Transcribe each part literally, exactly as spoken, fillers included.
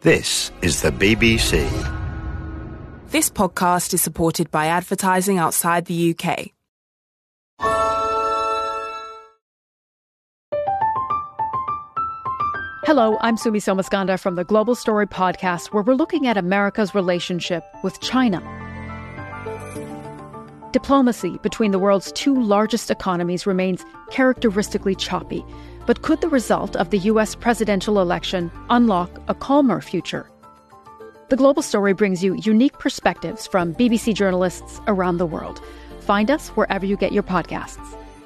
This is the B B C. This podcast is supported by advertising outside the U K. Hello, I'm Sumi Somaskanda from the Global Story podcast, where we're looking at America's relationship with China. Diplomacy between the world's two largest economies remains characteristically choppy. But could the result of the U S presidential election unlock a calmer future? The Global Story brings you unique perspectives from B B C journalists around the world. Find us wherever you get your podcasts.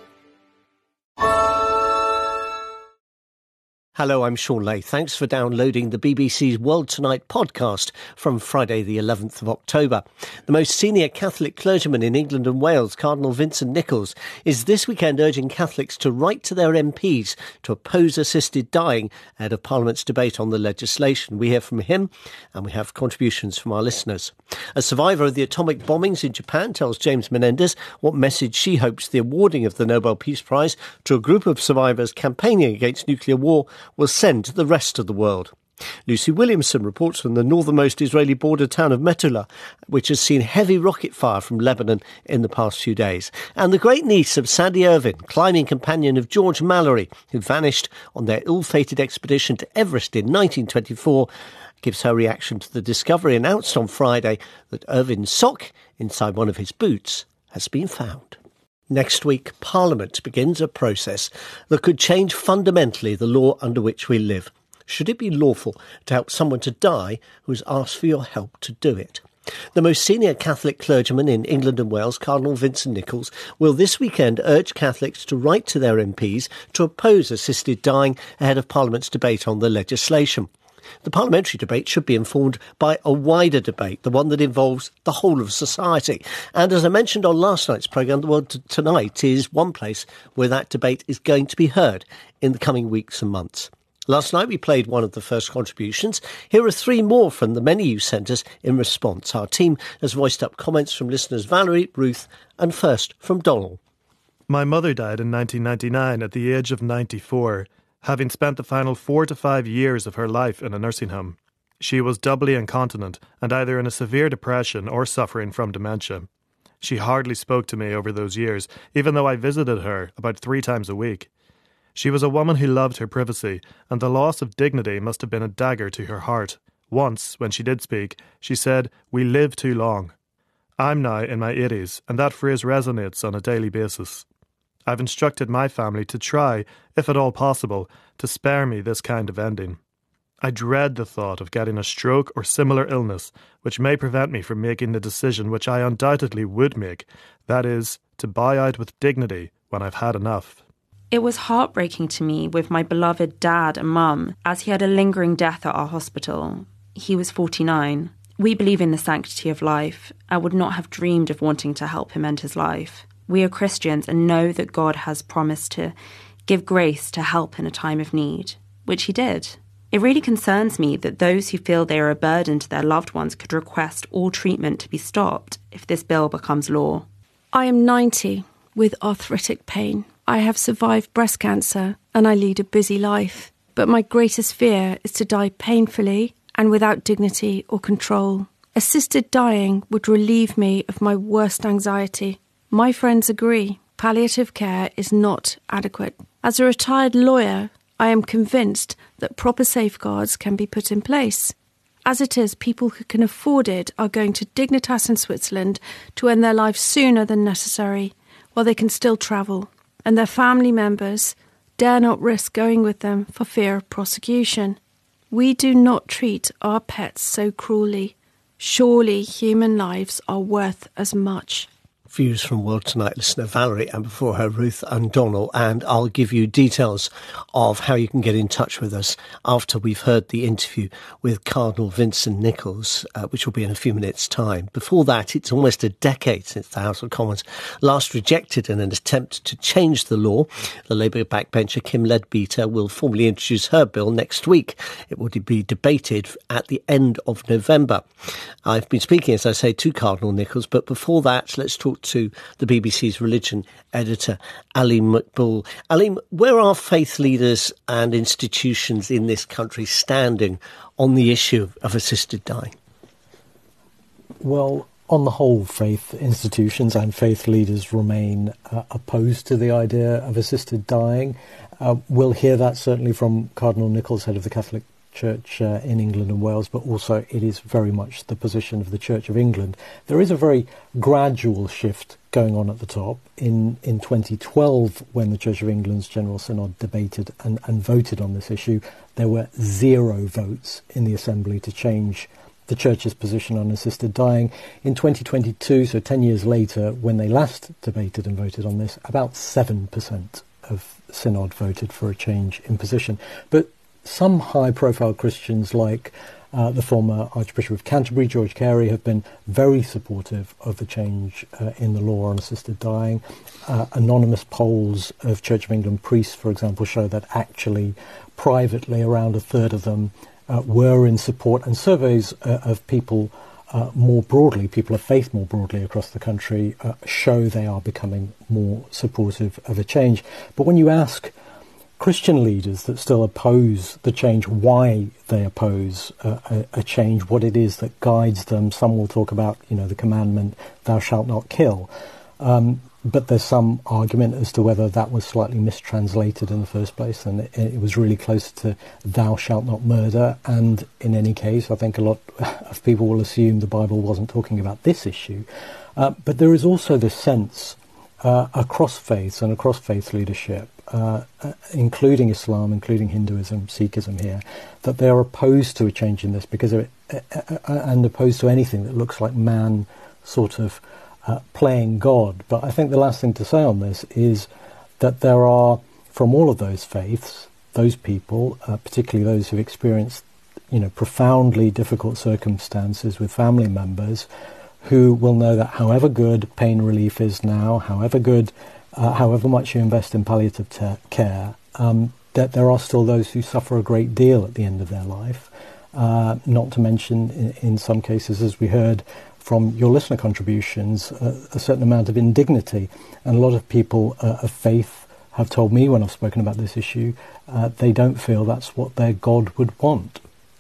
Hello, I'm Sean Leigh. Thanks for downloading the B B C's World Tonight podcast from Friday the eleventh of October. The most senior Catholic clergyman in England and Wales, Cardinal Vincent Nichols, is this weekend urging Catholics to write to their M Ps to oppose assisted dying ahead of Parliament's debate on the legislation. We hear from him and we have contributions from our listeners. A survivor of the atomic bombings in Japan tells James Menendez what message she hopes the awarding of the Nobel Peace Prize to a group of survivors campaigning against nuclear war will send to the rest of the world. Lucy Williamson reports from the northernmost Israeli border town of Metula, which has seen heavy rocket fire from Lebanon in the past few days. And the great niece of Sandy Irvine, climbing companion of George Mallory, who vanished on their ill-fated expedition to Everest in nineteen twenty-four, gives her reaction to the discovery announced on Friday that Irvine's sock inside one of his boots has been found. Next week, Parliament begins a process that could change fundamentally the law under which we live. Should it be lawful to help someone to die who has asked for your help to do it? The most senior Catholic clergyman in England and Wales, Cardinal Vincent Nichols, will this weekend urge Catholics to write to their M Ps to oppose assisted dying ahead of Parliament's debate on the legislation. The parliamentary debate should be informed by a wider debate, the one that involves the whole of society. And as I mentioned on last night's programme, the World Tonight is one place where that debate is going to be heard in the coming weeks and months. Last night we played one of the first contributions. Here are three more from the many you sent us in response. Our team has voiced up comments from listeners Valerie, Ruth and first from Donald. My mother died in nineteen ninety-nine at the age of ninety-four. Having spent the final four to five years of her life in a nursing home. She was doubly incontinent and either in a severe depression or suffering from dementia. She hardly spoke to me over those years, even though I visited her about three times a week. She was a woman who loved her privacy, and the loss of dignity must have been a dagger to her heart. Once, when she did speak, she said, "We live too long." I'm now in my eighties, and that phrase resonates on a daily basis. I've instructed my family to try, if at all possible, to spare me this kind of ending. I dread the thought of getting a stroke or similar illness which may prevent me from making the decision which I undoubtedly would make, that is, to bow out with dignity when I've had enough. It was heartbreaking to me with my beloved dad and mum, as he had a lingering death at our hospital. He was forty-nine. We believe in the sanctity of life. I would not have dreamed of wanting to help him end his life. We are Christians and know that God has promised to give grace to help in a time of need, which he did. It really concerns me that those who feel they are a burden to their loved ones could request all treatment to be stopped if this bill becomes law. I am ninety with arthritic pain. I have survived breast cancer and I lead a busy life. But my greatest fear is to die painfully and without dignity or control. Assisted dying would relieve me of my worst anxiety. My friends agree, palliative care is not adequate. As a retired lawyer, I am convinced that proper safeguards can be put in place. As it is, people who can afford it are going to Dignitas in Switzerland to end their lives sooner than necessary, while they can still travel, and their family members dare not risk going with them for fear of prosecution. We do not treat our pets so cruelly. Surely human lives are worth as much. Views from World Tonight listener Valerie, and before her Ruth and Donald, and I'll give you details of how you can get in touch with us after we've heard the interview with Cardinal Vincent Nichols, uh, which will be in a few minutes' time. Before that, it's almost a decade since the House of Commons last rejected in an attempt to change the law. The Labour backbencher Kim Leadbeater will formally introduce her bill next week. It will be debated at the end of November. I've been speaking, as I say, to Cardinal Nichols, but before that, let's talk talk to the B B C's religion editor, Aleem Maqbool. Aleem, where are faith leaders and institutions in this country standing on the issue of assisted dying? Well, on the whole, faith institutions and faith leaders remain uh, opposed to the idea of assisted dying. Uh, we'll hear that certainly from Cardinal Nichols, head of the Catholic Church uh, in England and Wales, but also it is very much the position of the Church of England. There is a very gradual shift going on at the top. In in twenty twelve, when the Church of England's General Synod debated and, and voted on this issue, there were zero votes in the Assembly to change the Church's position on assisted dying. In twenty twenty-two, so ten years later, when they last debated and voted on this, about seven percent of Synod voted for a change in position. But some high-profile Christians like uh, the former Archbishop of Canterbury, George Carey, have been very supportive of the change uh, in the law on assisted dying. Uh, anonymous polls of Church of England priests, for example, show that actually privately around a third of them uh, were in support, and surveys uh, of people uh, more broadly, people of faith more broadly across the country, uh, show they are becoming more supportive of a change. But when you ask Christian leaders that still oppose the change, why they oppose uh, a, a change, what it is that guides them. Some will talk about, you know, the commandment, thou shalt not kill. Um, but there's some argument as to whether that was slightly mistranslated in the first place, and it, it was really close to thou shalt not murder. And in any case, I think a lot of people will assume the Bible wasn't talking about this issue. Uh, but there is also this sense uh, across faiths and across faith leadership, Uh, uh, including Islam, including Hinduism, Sikhism here, that they are opposed to a change in this because of it, uh, uh, and opposed to anything that looks like man sort of uh, playing God. But I think the last thing to say on this is that there are, from all of those faiths, those people, uh, particularly those who've experienced, you know, profoundly difficult circumstances with family members, who will know that however good pain relief is now, however good Uh, however much you invest in palliative te- care, um, that there are still those who suffer a great deal at the end of their life, uh, not to mention, in, in some cases, as we heard from your listener contributions, uh, a certain amount of indignity. And a lot of people uh, of faith have told me when I've spoken about this issue, uh, they don't feel that's what their God would want.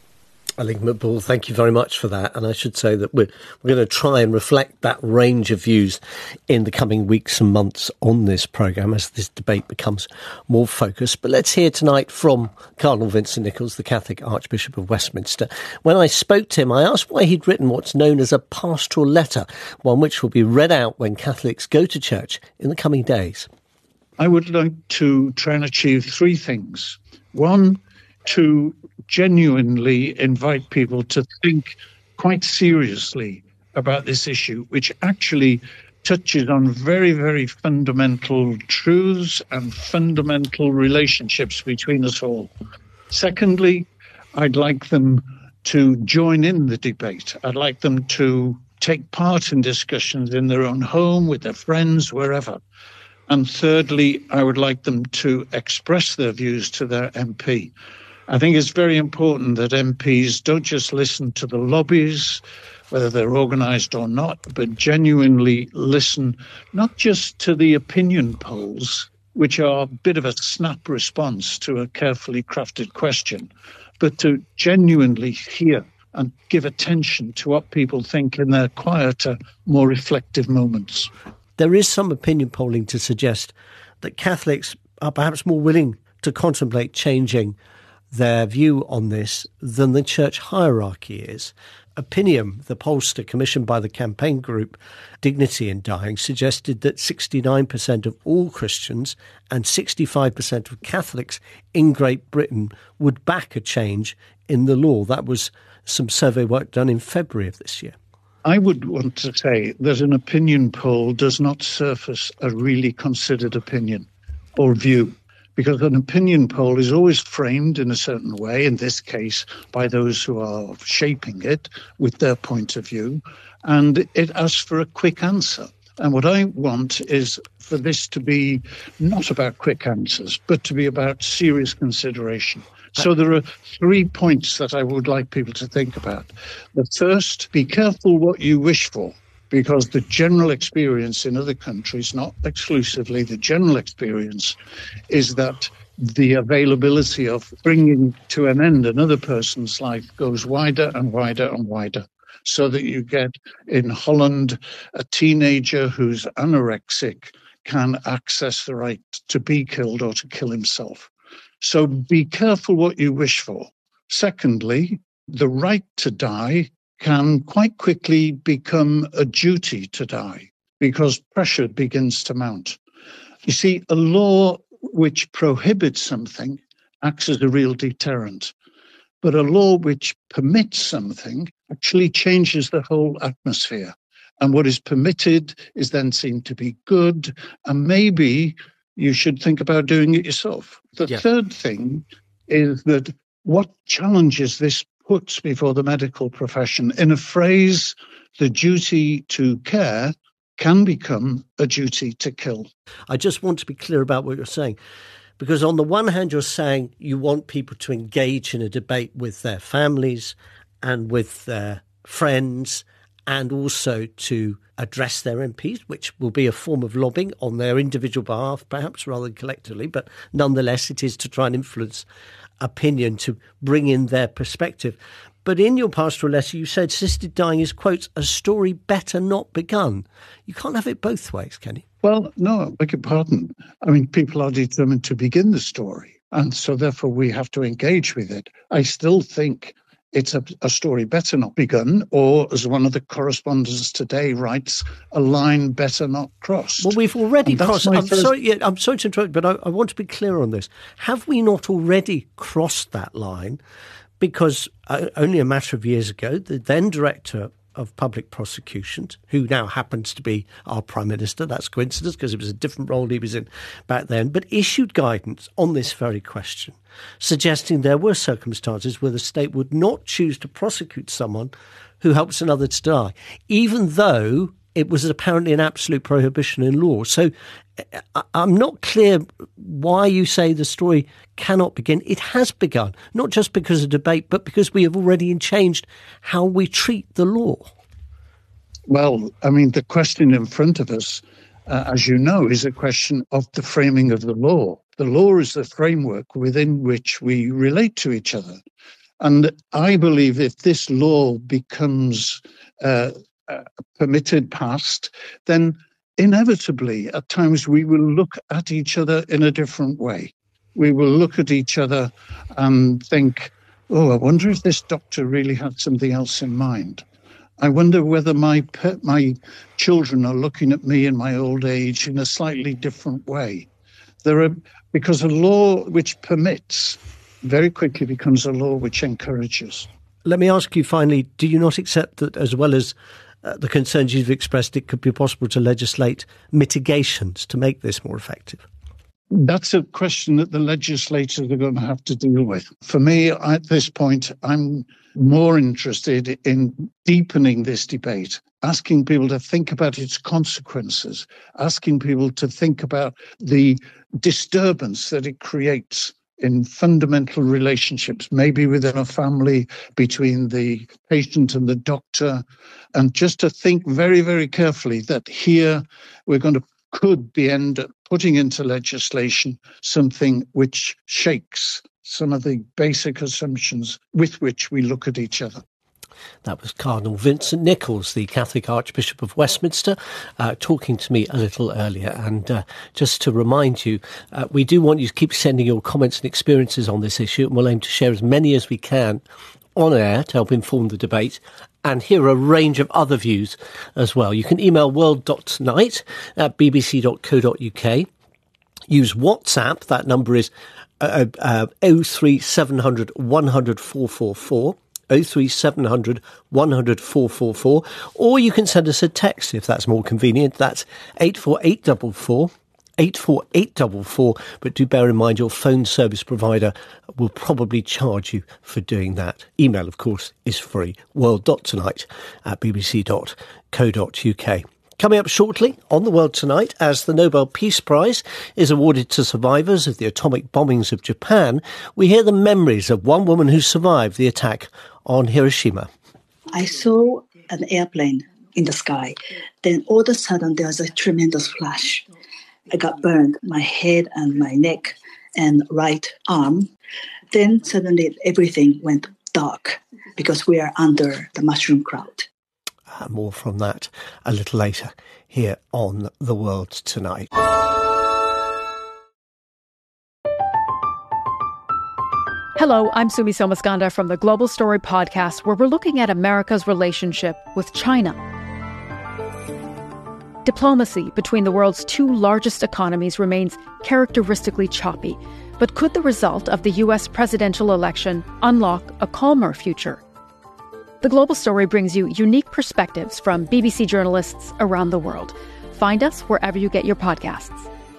Aleem Maqbool, thank you very much for that. And I should say that we're, we're going to try and reflect that range of views in the coming weeks and months on this programme as this debate becomes more focused. But let's hear tonight from Cardinal Vincent Nichols, the Catholic Archbishop of Westminster. When I spoke to him, I asked why he'd written what's known as a pastoral letter, one which will be read out when Catholics go to church in the coming days. I would like to try and achieve three things. One, to genuinely invite people to think quite seriously about this issue, which actually touches on very, very fundamental truths and fundamental relationships between us all. Secondly, I'd like them to join in the debate. I'd like them to take part in discussions in their own home, with their friends, wherever. And thirdly, I would like them to express their views to their M P. I think it's very important that M Ps don't just listen to the lobbies, whether they're organised or not, but genuinely listen not just to the opinion polls, which are a bit of a snap response to a carefully crafted question, but to genuinely hear and give attention to what people think in their quieter, more reflective moments. There is some opinion polling to suggest that Catholics are perhaps more willing to contemplate changing their view on this than the church hierarchy is. Opinium, the pollster commissioned by the campaign group Dignity in Dying, suggested that sixty-nine percent of all Christians and sixty-five percent of Catholics in Great Britain would back a change in the law. That was some survey work done in February of this year. I would want to say that an opinion poll does not surface a really considered opinion or view, because an opinion poll is always framed in a certain way, in this case by those who are shaping it with their point of view, and it asks for a quick answer. And what I want is for this to be not about quick answers, but to be about serious consideration. So there are three points that I would like people to think about. The first, be careful what you wish for. because the general experience in other countries, not exclusively, the general experience is that the availability of bringing to an end another person's life goes wider and wider and wider, so that you get in Holland a teenager who's anorexic can access the right to be killed or to kill himself. So be careful what you wish for. Secondly, the right to die can quite quickly become a duty to die because pressure begins to mount. You see, a law which prohibits something acts as a real deterrent, but a law which permits something actually changes the whole atmosphere. And what is permitted is then seen to be good, and maybe you should think about doing it yourself. The yeah. third thing is that what challenges this puts before the medical profession, in a phrase, the duty to care can become a duty to kill. I just want to be clear about what you're saying, because on the one hand, you're saying you want people to engage in a debate with their families and with their friends, and also to address their M Ps, which will be a form of lobbying on their individual behalf, perhaps rather than collectively, but nonetheless it is to try and influence opinion, to bring in their perspective. But in your pastoral letter, you said assisted dying is, quote, a story better not begun. You can't have it both ways, can you? Well, no, I beg your pardon. I mean, people are determined to begin the story, and so therefore we have to engage with it. I still think it's a, a story better not begun, or as one of the correspondents today writes, a line better not crossed. Well, we've already crossed. I'm first... sorry, yeah, I'm sorry to interrupt, but I, I want to be clear on this. Have we not already crossed that line? Because uh, only a matter of years ago, the then director of public prosecutions, who now happens to be our Prime Minister, that's coincidence because it was a different role he was in back then, but issued guidance on this very question, suggesting there were circumstances where the state would not choose to prosecute someone who helps another to die, even though it was apparently an absolute prohibition in law. So I'm not clear why you say the story cannot begin. It has begun, not just because of debate, but because we have already changed how we treat the law. Well, I mean, the question in front of us, uh, as you know, is a question of the framing of the law. The law is the framework within which we relate to each other. And I believe if this law becomes uh, uh, permitted, passed, then inevitably, at times, we will look at each other in a different way. We will look at each other and think, oh, I wonder if this doctor really had something else in mind. I wonder whether my pet, my children are looking at me in my old age in a slightly different way. There are, because a law which permits very quickly becomes a law which encourages. Let me ask you finally, do you not accept that as well as Uh, the concerns you've expressed, it could be possible to legislate mitigations to make this more effective? That's a question that the legislators are going to have to deal with. For me, at this point, I'm more interested in deepening this debate, asking people to think about its consequences, asking people to think about the disturbance that it creates in fundamental relationships, maybe within a family, between the patient and the doctor, and just to think very, very carefully that here we're going to could be end up putting into legislation something which shakes some of the basic assumptions with which we look at each other. That was Cardinal Vincent Nichols, the Catholic Archbishop of Westminster, uh, talking to me a little earlier. And uh, just to remind you, uh, we do want you to keep sending your comments and experiences on this issue, and we'll aim to share as many as we can on air to help inform the debate and hear a range of other views as well. You can email world dot tonight at b b c dot co dot u k. Use WhatsApp. That number is uh, uh, oh three seven hundred one hundred four four four. oh three seven hundred one hundred four four four, or you can send us a text if that's more convenient. That's eight four eight four four, eight four eight four four, but do bear in mind your phone service provider will probably charge you for doing that. Email, of course, is free, world dot tonight at b b c dot co dot u k. Coming up shortly on The World Tonight, as the Nobel Peace Prize is awarded to survivors of the atomic bombings of Japan, we hear the memories of one woman who survived the attack on Hiroshima. I saw an airplane in the sky. Then all of a sudden, there was a tremendous flash. I got burned, my head and my neck and right arm. Then suddenly everything went dark because we are under the mushroom cloud. Uh, more from that a little later here on The World Tonight. Hello, I'm Sumi Somaskanda from the Global Story podcast, where we're looking at America's relationship with China. Diplomacy between the world's two largest economies remains characteristically choppy. But could the result of the U S presidential election unlock a calmer future? The Global Story brings you unique perspectives from B B C journalists around the world. Find us wherever you get your podcasts.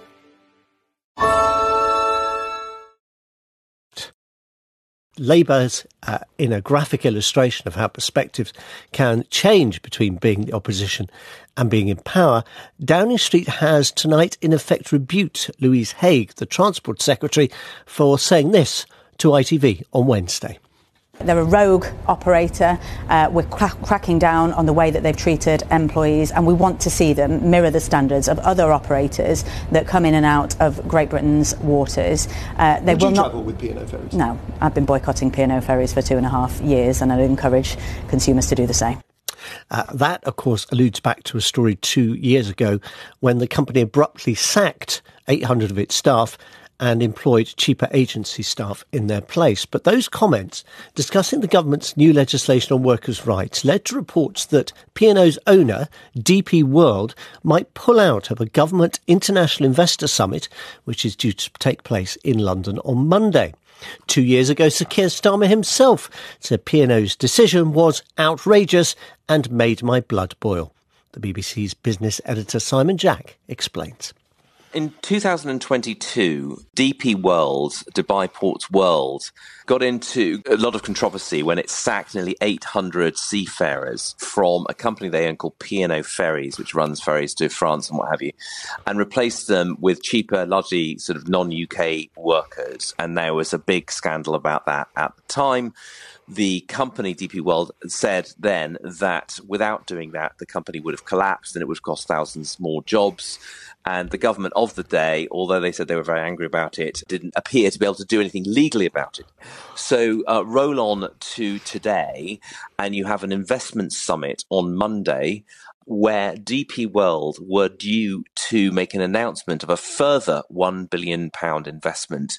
Labour's uh, in a graphic illustration of how perspectives can change between being the opposition and being in power. Downing Street has tonight in effect rebuked Louise Haigh, the Transport Secretary, for saying this to I T V on Wednesday. They're a rogue operator. Uh, we're cra- cracking down on the way that they've treated employees, and we want to see them mirror the standards of other operators that come in and out of Great Britain's waters. Uh, they Would will you not travel with P and O ferries? No, I've been boycotting P and O ferries for two and a half years, and I'd encourage consumers to do the same. Uh, that, of course, alludes back to a story two years ago when the company abruptly sacked eight hundred of its staff and employed cheaper agency staff in their place. But those comments discussing the government's new legislation on workers' rights led to reports that P and O's owner, D P World, might pull out of a government international investor summit, which is due to take place in London on Monday. Two years ago, Sir Keir Starmer himself said P and O's decision was outrageous and made my blood boil. The B B C's business editor Simon Jack explains. In two thousand twenty-two, D P World, Dubai Ports World, got into a lot of controversy when it sacked nearly eight hundred seafarers from a company they own called P and O Ferries, which runs ferries to France and what have you, and replaced them with cheaper, largely sort of non-U K workers. And there was a big scandal about that at the time. The company, D P World, said then that without doing that, the company would have collapsed and it would have cost thousands more jobs. And the government of the day, although they said they were very angry about it, didn't appear to be able to do anything legally about it. So uh, roll on to today, and you have an investment summit on Monday where D P World were due to make an announcement of a further one billion pounds investment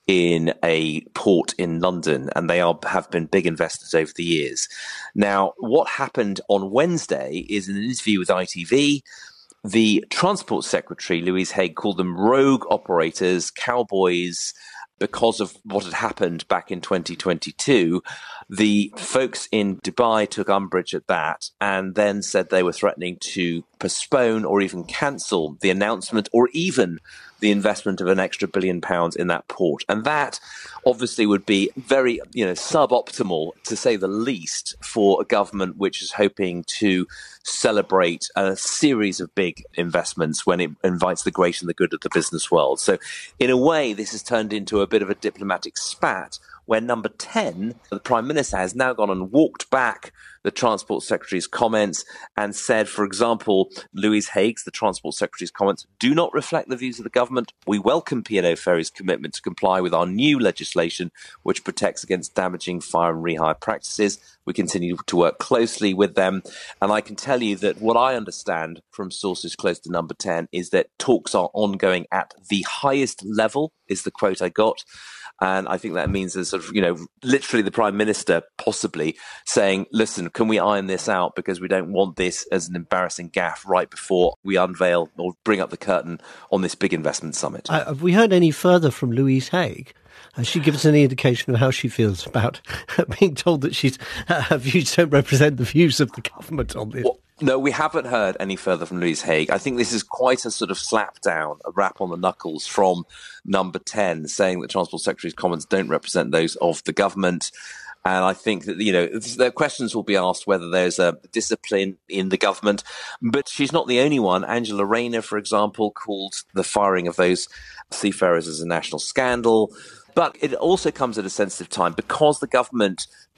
in a port in London, and they are have been big investors over the years. Now, what happened on Wednesday is in an interview with I T V, the Transport Secretary, Louise Haigh, called them rogue operators, cowboys, because of what had happened back in twenty twenty-two. The folks in Dubai took umbrage at that and then said they were threatening to postpone or even cancel the announcement or even the investment of an extra billion pounds in that port. And that obviously would be very, you know, suboptimal, to say the least, for a government which is hoping to celebrate a series of big investments when it invites the great and the good of the business world. So in a way, this has turned into a bit of a diplomatic spat where number ten, the Prime Minister, has now gone and walked back the Transport Secretary's comments and said, for example, Louise Haigh's, the Transport Secretary's comments, do not reflect the views of the government. We welcome P and O Ferries' commitment to comply with our new legislation, which protects against damaging fire and rehire practices. We continue to work closely with them. And I can tell you that what I understand from sources close to number ten is that talks are ongoing at the highest level, is the quote I got. And I think that means there's sort of, you know, literally the Prime Minister possibly saying, listen, can we iron this out because we don't want this as an embarrassing gaffe right before we unveil or bring up the curtain on this big investment summit. Uh, have we heard any further from Louise Haigh? Has she given us any indication of how she feels about being told that she's, uh, her views don't represent the views of the government on this? Well, no, we haven't heard any further from Louise Haigh. I think this is quite a sort of slap down, a rap on the knuckles from number ten, saying that Transport Secretary's comments don't represent those of the government. And I think that, you know, the questions will be asked whether there's a discipline in the government. But she's not the only one. Angela Rayner, for example, called the firing of those seafarers as a national scandal. But it also comes at a sensitive time because the government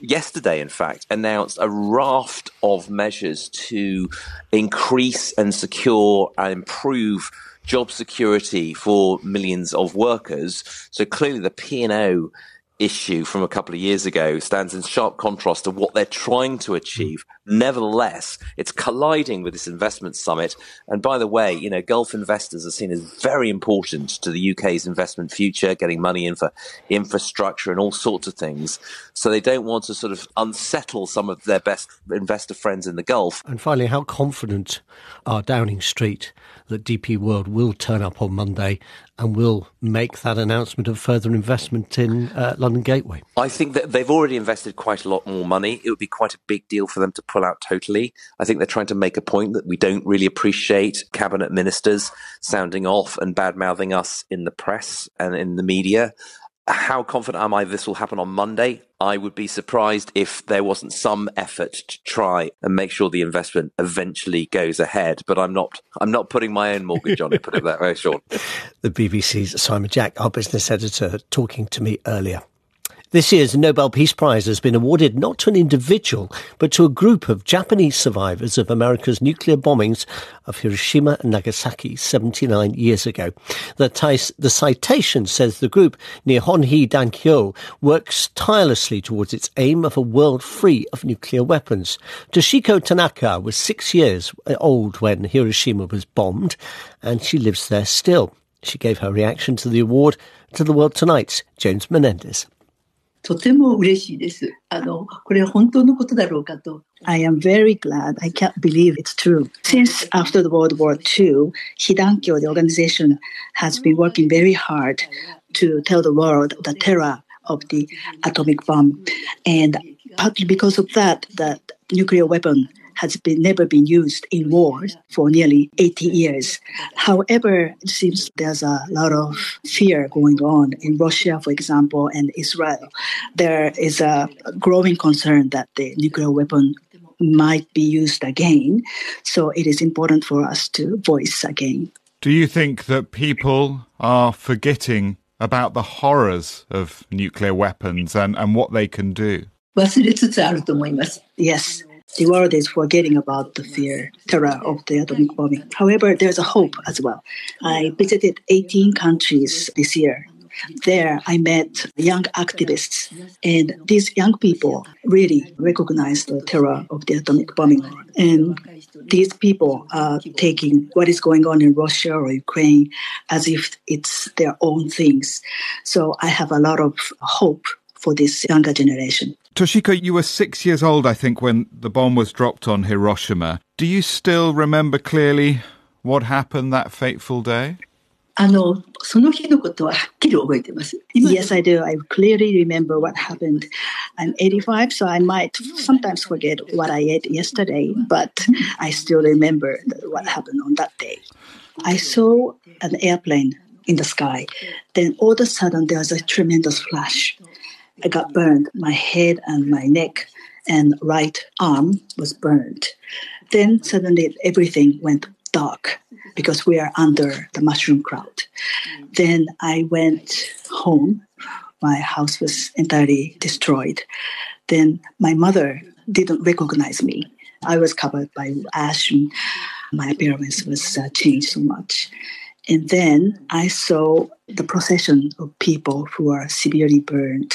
yesterday, in fact, announced a raft of measures to increase and secure and improve job security for millions of workers. So clearly the P and O issue from a couple of years ago stands in sharp contrast to what they're trying to achieve. Nevertheless, it's colliding with this investment summit. And by the way, you know, Gulf investors are seen as very important to the U K's investment future, getting money in for infrastructure and all sorts of things. So they don't want to sort of unsettle some of their best investor friends in the Gulf. And finally, how confident are Downing Street that D P World will turn up on Monday and will make that announcement of further investment in uh, London Gateway? I think that they've already invested quite a lot more money. It would be quite a big deal for them to pull out totally. I think they're trying to make a point that we don't really appreciate cabinet ministers sounding off and bad-mouthing us in the press and in the media. How confident am I this will happen on Monday? I would be surprised if there wasn't some effort to try and make sure the investment eventually goes ahead. But I'm not I'm not putting my own mortgage on it, put it that way, Sean. The B B C's Simon Jack, our business editor, talking to me earlier. This year's Nobel Peace Prize has been awarded not to an individual, but to a group of Japanese survivors of America's nuclear bombings of Hiroshima and Nagasaki seventy-nine years ago. The, tis- the citation says the group, Nihonhi Dankyo, works tirelessly towards its aim of a world free of nuclear weapons. Toshiko Tanaka was six years old when Hiroshima was bombed, and she lives there still. She gave her reaction to the award to The World Tonight's James Menendez. とても嬉しいです。あの、これは本当のことだろうかと。I am very glad. I can't believe it's true. Since after the World War Two, Hidankyo, the organization, has been working very hard to tell the world the terror of the atomic bomb. And partly because of that, the nuclear weapon has been never been used in war for nearly eighty years. However, it seems there's a lot of fear going on in Russia, for example, and Israel. There is a growing concern that the nuclear weapon might be used again. So it is important for us to voice again. Do you think that people are forgetting about the horrors of nuclear weapons and, and what they can do? 忘れつつあると思います. Yes. The world is forgetting about the fear, terror of the atomic bombing. However, there's a hope as well. I visited eighteen countries this year. There, I met young activists, and these young people really recognize the terror of the atomic bombing. And these people are taking what is going on in Russia or Ukraine as if it's their own things. So I have a lot of hope for this younger generation. Toshiko, you were six years old, I think, when the bomb was dropped on Hiroshima. Do you still remember clearly what happened that fateful day? あの、その日のことははっきり覚えてます。Yes, I do. I clearly remember what happened. I'm eighty-five, so I might sometimes forget what I ate yesterday, but I still remember what happened on that day. I saw an airplane in the sky. Then all of a sudden, there was a tremendous flash. I got burned. My head and my neck and right arm was burned. Then suddenly everything went dark because we are under the mushroom cloud. Then I went home. My house was entirely destroyed. Then my mother didn't recognize me. I was covered by ash and my appearance was uh, changed so much. And then I saw the procession of people who are severely burned,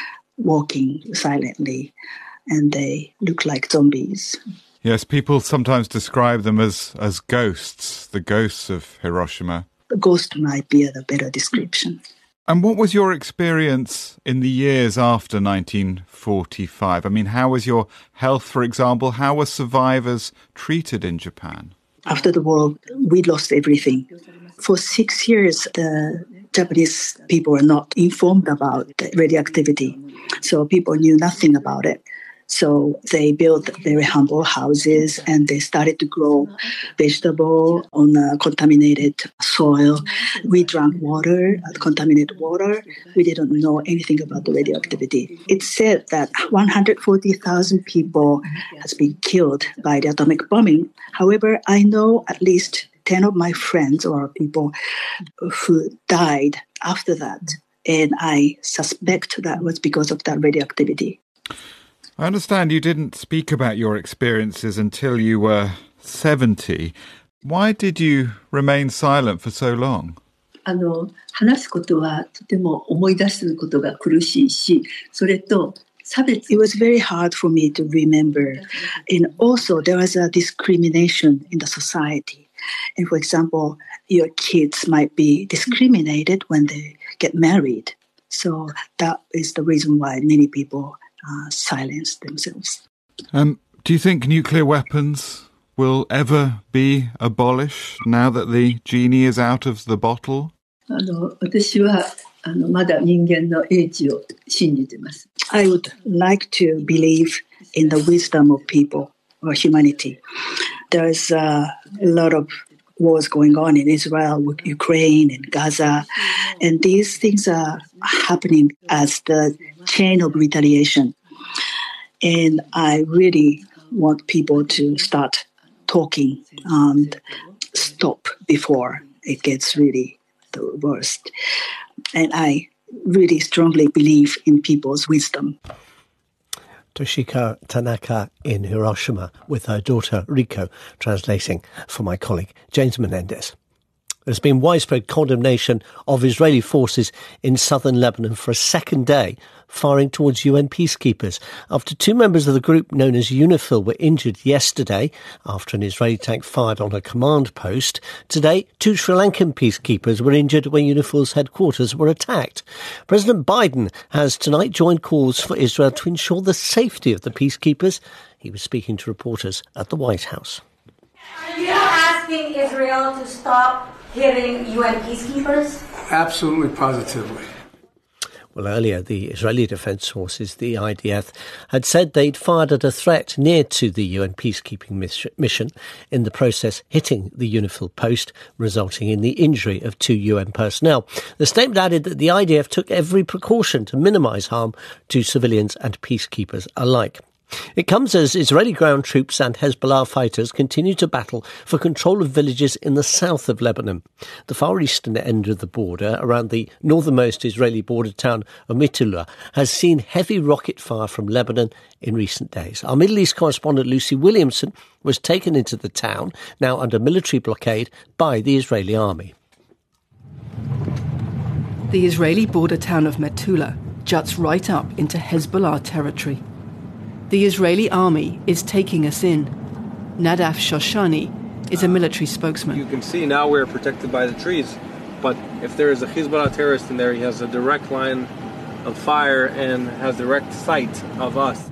walking silently, and they look like zombies. Yes, people sometimes describe them as, as ghosts, the ghosts of Hiroshima. The ghost might be a better description. And what was your experience in the years after nineteen forty-five? I mean, how was your health, for example? How were survivors treated in Japan? After the war, we lost everything. For six years, the Japanese people were not informed about the radioactivity. So people knew nothing about it. So they built very humble houses and they started to grow vegetable on a contaminated soil. We drank water, contaminated water. We didn't know anything about the radioactivity. It's said that one hundred forty thousand people has been killed by the atomic bombing. However, I know at least ten of my friends or people who died after that. And I suspect that was because of that radioactivity. I understand you didn't speak about your experiences until you were seventy. Why did you remain silent for so long? あの、話すことはとても思い出すことが苦しいし、それと It was very hard for me to remember. And also, there was a discrimination in the society. And for example, your kids might be discriminated when they get married. So that is the reason why many people uh, silence themselves. Um, do you think nuclear weapons will ever be abolished now that the genie is out of the bottle? あの、私はあのまだ人間の英知を信じています。 I would like to believe in the wisdom of people or humanity. There's a lot of wars going on in Israel, Ukraine, and Gaza, and these things are happening as the chain of retaliation. And I really want people to start talking and stop before it gets really the worst. And I really strongly believe in people's wisdom. Toshiko Tanaka in Hiroshima with her daughter Riko translating for my colleague James Menendez. There's been widespread condemnation of Israeli forces in southern Lebanon for a second day, firing towards U N peacekeepers after two members of the group known as UNIFIL were injured yesterday after an Israeli tank fired on a command post. Today, two Sri Lankan peacekeepers were injured when UNIFIL's headquarters were attacked. President Biden has tonight joined calls for Israel to ensure the safety of the peacekeepers. He was speaking to reporters at the White House. Are you asking Israel to stop hitting U N peacekeepers? Absolutely, positively. Well, earlier, the Israeli Defence Forces, the I D F, had said they'd fired at a threat near to the U N peacekeeping mission, in the process hitting the UNIFIL post, resulting in the injury of two U N personnel. The statement added that the I D F took every precaution to minimise harm to civilians and peacekeepers alike. It comes as Israeli ground troops and Hezbollah fighters continue to battle for control of villages in the south of Lebanon. The far eastern end of the border, around the northernmost Israeli border town of Metula, has seen heavy rocket fire from Lebanon in recent days. Our Middle East correspondent Lucy Williamson was taken into the town, now under military blockade, by the Israeli army. The Israeli border town of Metula juts right up into Hezbollah territory. The Israeli army is taking us in. Nadav Shoshani is a military spokesman. You can see now we're protected by the trees, but if there is a Hezbollah terrorist in there, he has a direct line of fire and has direct sight of us.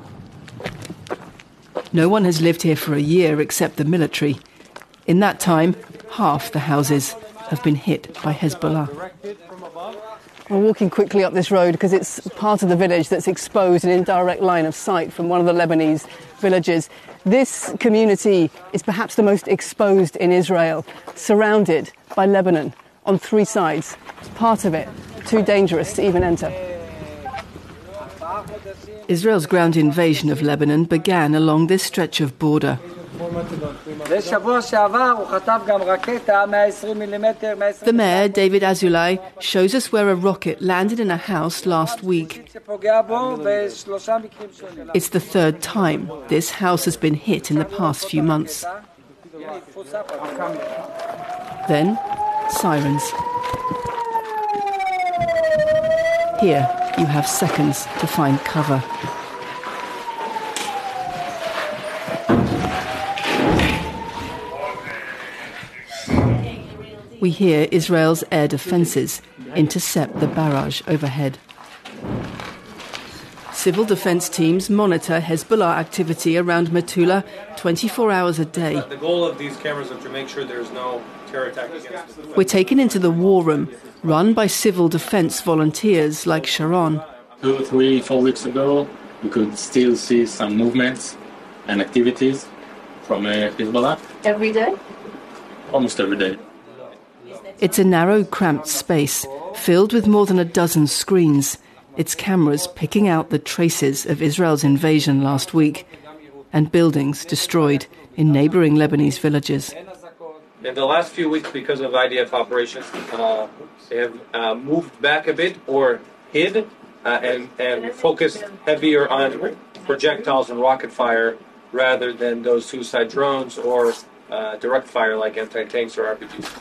No one has lived here for a year except the military. In that time, half the houses have been hit by Hezbollah. We're walking quickly up this road because it's part of the village that's exposed and in direct line of sight from one of the Lebanese villages. This community is perhaps the most exposed in Israel, surrounded by Lebanon on three sides. Part of it too dangerous to even enter. Israel's ground invasion of Lebanon began along this stretch of border. The mayor, David Azulay, shows us where a rocket landed in a house last week. It's the third time this house has been hit in the past few months. Then, sirens. Here, you have seconds to find cover. We hear Israel's air defences intercept the barrage overhead. Civil defence teams monitor Hezbollah activity around Metula twenty-four hours a day. The goal of these cameras is to make sure there's no terror attack against them. We're taken into the war room, run by civil defence volunteers like Sharon. Two, three, four weeks ago, we could still see some movements and activities from uh, Hezbollah. Every day? Almost every day. It's a narrow, cramped space, filled with more than a dozen screens, its cameras picking out the traces of Israel's invasion last week, and buildings destroyed in neighbouring Lebanese villages. In the last few weeks, because of I D F operations, uh, they have uh, moved back a bit or hid uh, and, and focused heavier on projectiles and rocket fire rather than those suicide drones or uh, direct fire like anti-tanks or R P Gs.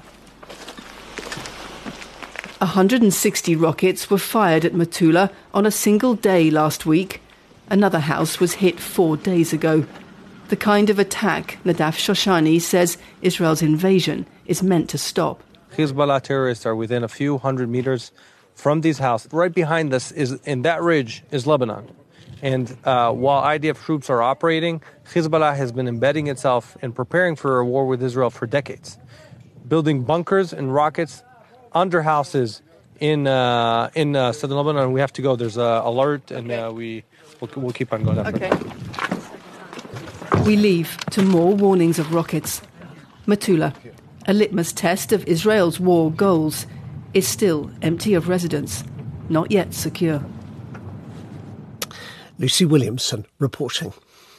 one hundred sixty rockets were fired at Metula on a single day last week. Another house was hit four days ago. The kind of attack Nadav Shoshani says Israel's invasion is meant to stop. Hezbollah terrorists are within a few hundred meters from these houses. Right behind us, is in that ridge, is Lebanon. And uh, while I D F troops are operating, Hezbollah has been embedding itself and preparing for a war with Israel for decades, building bunkers and rockets under houses in uh, in uh, southern Lebanon. We have to go. There's an alert, and uh, we we'll, we'll keep on going after okay. that. We leave to more warnings of rockets. Metula, a litmus test of Israel's war goals, is still empty of residents, not yet secure. Lucy Williamson reporting.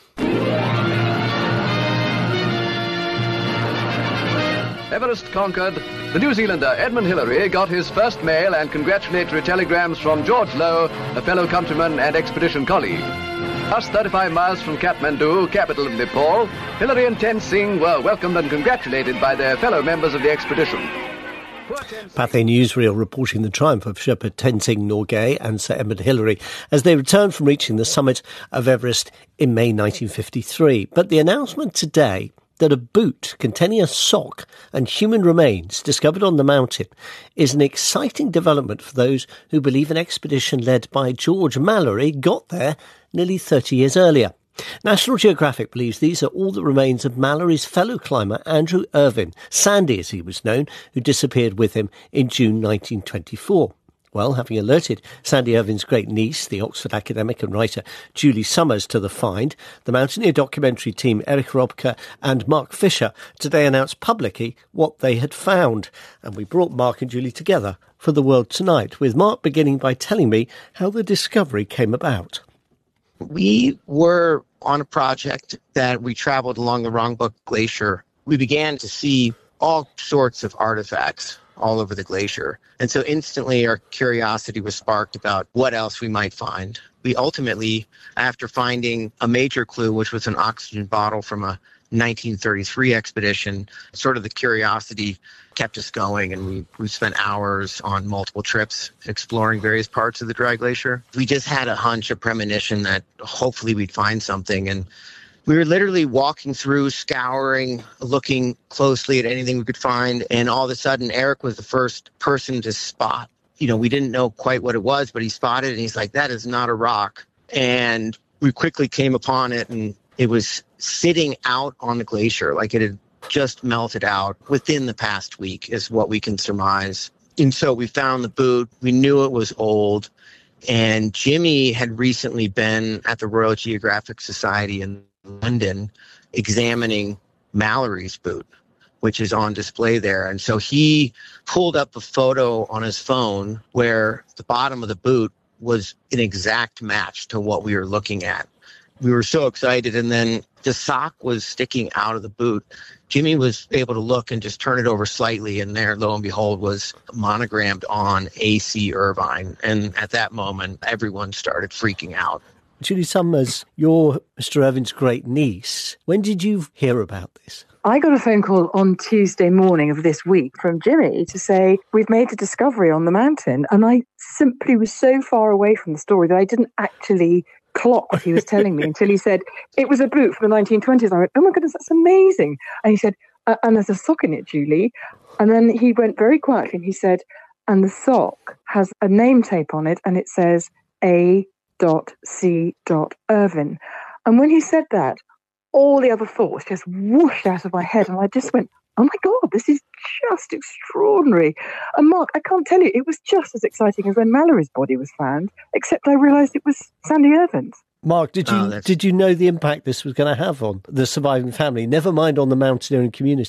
Everest conquered. The New Zealander Edmund Hillary got his first mail and congratulatory telegrams from George Lowe, a fellow countryman and expedition colleague. Just thirty-five miles from Kathmandu, capital of Nepal, Hillary and Tenzing were welcomed and congratulated by their fellow members of the expedition. Pathé Newsreel reporting the triumph of Sherpa Tenzing Norgay and Sir Edmund Hillary as they returned from reaching the summit of Everest in May nineteen fifty-three. But the announcement today that a boot containing a sock and human remains discovered on the mountain is an exciting development for those who believe an expedition led by George Mallory got there nearly thirty years earlier. National Geographic believes these are all the remains of Mallory's fellow climber Andrew Irvine, Sandy as he was known, who disappeared with him in June nineteen twenty-four. Well, having alerted Sandy Irvine's great niece, the Oxford academic and writer Julie Summers, to the find, the Mountaineer documentary team Eric Robka and Mark Fisher today announced publicly what they had found. And we brought Mark and Julie together for The World Tonight, with Mark beginning by telling me how the discovery came about. We were on a project that we traveled along the Rongbuk Glacier. We began to see all sorts of artifacts all over the glacier. And so instantly our curiosity was sparked about what else we might find. We ultimately, after finding a major clue, which was an oxygen bottle from a nineteen thirty-three expedition, sort of the curiosity kept us going, and we, we spent hours on multiple trips exploring various parts of the dry glacier. We just had a hunch, a premonition that hopefully we'd find something, and we were literally walking through, scouring, looking closely at anything we could find, and all of a sudden Eric was the first person to spot. You know, we didn't know quite what it was, but he spotted it, and he's like, that is not a rock. And we quickly came upon it, and it was sitting out on the glacier, like it had just melted out within the past week, is what we can surmise. And so we found the boot. We knew it was old. And Jimmy had recently been at the Royal Geographic Society in London examining Mallory's boot, which is on display there. And so he pulled up a photo on his phone where the bottom of the boot was an exact match to what we were looking at. We were so excited, and then the sock was sticking out of the boot. Jimmy was able to look and just turn it over slightly, and there, lo and behold, was monogrammed on A C Irvine. And at that moment, everyone started freaking out. Julie Summers, you're Mister Irvine's great niece. When did you hear about this? I got a phone call on Tuesday morning of this week from Jimmy to say, we've made a discovery on the mountain. And I simply was so far away from the story that I didn't actually clock what he was telling me until he said, it was a boot from the nineteen twenties. I went, oh my goodness, that's amazing. And he said, uh, and there's a sock in it, Julie. And then he went very quietly and he said, and the sock has a name tape on it and it says A C Irvine. And when he said that, all the other thoughts just whooshed out of my head, and I just went, oh my God, this is just extraordinary. And Mark, I can't tell you, it was just as exciting as when Mallory's body was found, except I realised it was Sandy Irvine's. Mark, did you oh, did you know the impact this was going to have on the surviving family, never mind on the mountaineering community?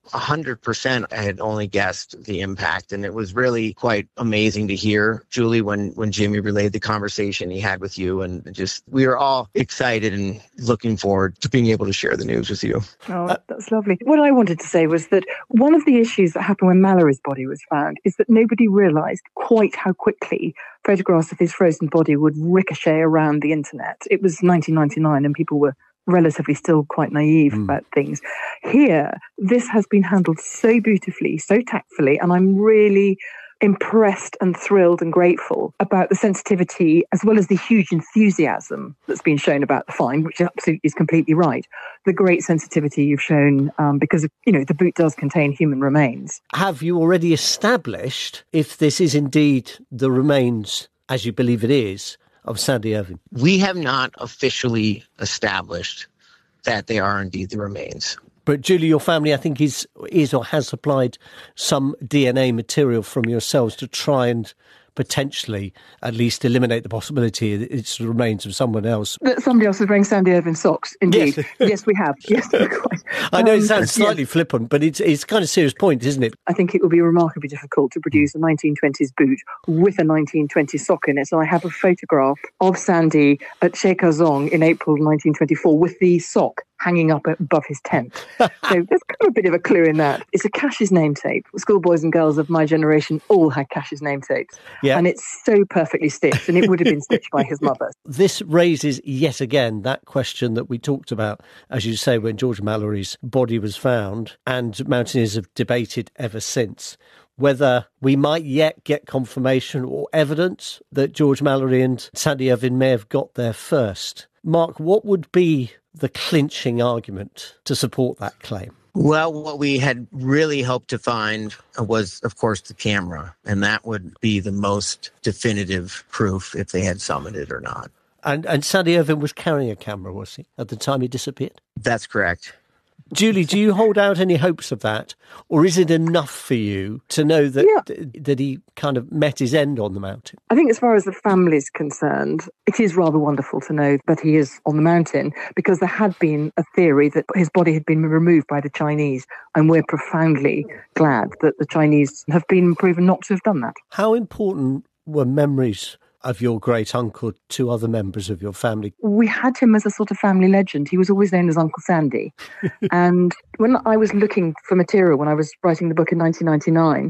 one hundred percent I had only guessed the impact. And it was really quite amazing to hear, Julie, when, when Jimmy relayed the conversation he had with you. And just, we were all excited and looking forward to being able to share the news with you. Oh, that's lovely. What I wanted to say was that one of the issues that happened when Mallory's body was found is that nobody realised quite how quickly photographs of his frozen body would ricochet around the internet. It was nineteen ninety-nine and people were relatively still quite naive mm. about things. Here, this has been handled so beautifully, so tactfully, and I'm really impressed and thrilled and grateful about the sensitivity as well as the huge enthusiasm that's been shown about the find, which absolutely is completely right. The great sensitivity you've shown um, because, you know, the boot does contain human remains. Have you already established if this is indeed the remains, as you believe it is, of Sandy Irving? We have not officially established that they are indeed the remains. But Julie, your family, I think, is is or has supplied some D N A material from yourselves to try and potentially at least eliminate the possibility that it's the remains of someone else. That somebody else is wearing Sandy Irving socks, indeed. Yes, yes we have. Yes, quite. I know it sounds um, slightly yes. flippant, but it's it's kind of serious point, isn't it? I think it will be remarkably difficult to produce a nineteen twenties boot with a nineteen twenties sock in it. So I have a photograph of Sandy at Shekazong in April nineteen twenty-four with the sock hanging up above his tent. So there's kind of a bit of a clue in that. It's a Cash's name tape. Schoolboys and girls of my generation all had Cash's name tapes. Yeah. And it's so perfectly stitched, and it would have been stitched by his mother. This raises yet again that question that we talked about, as you say, when George Mallory's body was found, and mountaineers have debated ever since, whether we might yet get confirmation or evidence that George Mallory and Sandy Irving may have got there first. Mark, what would be the clinching argument to support that claim? Well, what we had really hoped to find was, of course, the camera, and that would be the most definitive proof if they had summoned it or not. And, and Sandy Irving was carrying a camera, was he, at the time he disappeared? That's correct. Julie, do you hold out any hopes of that? Or is it enough for you to know that yeah. that he kind of met his end on the mountain? I think as far as the family is concerned, it is rather wonderful to know that he is on the mountain, because there had been a theory that his body had been removed by the Chinese, and we're profoundly glad that the Chinese have been proven not to have done that. How important were memories of your great uncle to other members of your family? We had him as a sort of family legend. He was always known as Uncle Sandy. And when I was looking for material, when I was writing the book in nineteen ninety-nine,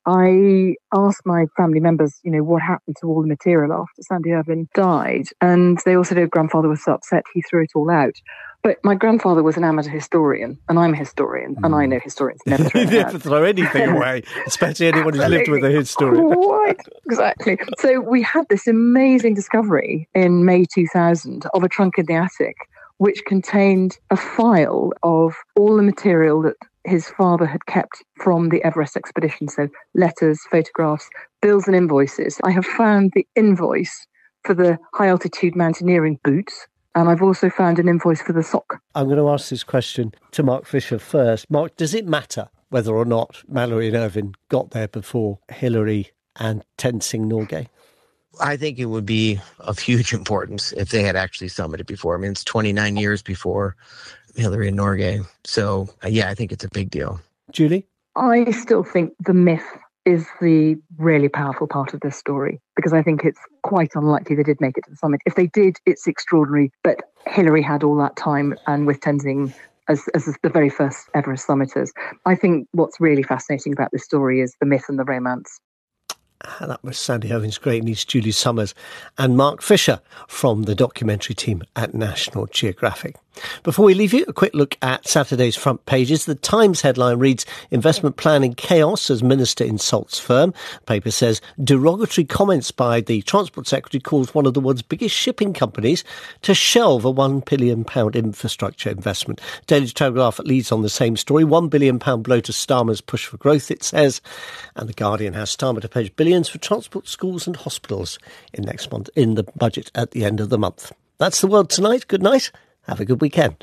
I asked my family members, you know, what happened to all the material after Sandy Irving died. And they all said, oh, grandfather was so upset, he threw it all out. But my grandfather was an amateur historian, and I'm a historian, mm. and I know historians never throw it never throw anything away, especially anyone who's lived with a historian. Quite, exactly. So we had this amazing discovery in May two thousand of a trunk in the attic, which contained a file of all the material that his father had kept from the Everest expedition. So letters, photographs, bills and invoices. I have found the invoice for the high-altitude mountaineering boots, and I've also found an invoice for the sock. I'm going to ask this question to Mark Fisher first. Mark, does it matter whether or not Mallory and Irving got there before Hillary and Tenzing Norgay? I think it would be of huge importance if they had actually summited before. I mean, it's twenty-nine years before Hillary and Norgay. So, uh, yeah, I think it's a big deal. Julie? I still think the myth is the really powerful part of this story, because I think it's quite unlikely they did make it to the summit. If they did, it's extraordinary. But Hillary had all that time, and with Tenzing as, as the very first Everest summiters. I think what's really fascinating about this story is the myth and the romance. That was Sandy Irving's great niece, Julie Summers, and Mark Fisher from the documentary team at National Geographic. Before we leave you, a quick look at Saturday's front pages. The Times headline reads, Investment Planning Chaos as Minister insults firm. The paper says, derogatory comments by the Transport Secretary caused one of the world's biggest shipping companies to shelve a one billion pounds infrastructure investment. Daily Telegraph leads on the same story. one billion pounds blow to Starmer's push for growth, it says. And The Guardian has Starmer to pledge billions for transport, schools and hospitals in next month, in the budget at the end of the month. That's the world tonight. Good night. Have a good weekend.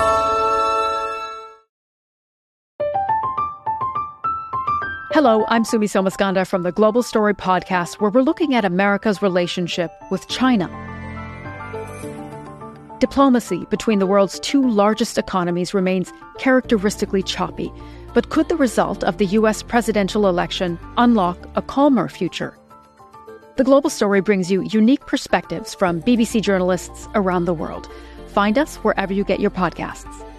Hello, I'm Sumi Somaskanda from the Global Story podcast, where we're looking at America's relationship with China. Diplomacy between the world's two largest economies remains characteristically choppy. But could the result of the U S presidential election unlock a calmer future? The Global Story brings you unique perspectives from B B C journalists around the world. Find us wherever you get your podcasts.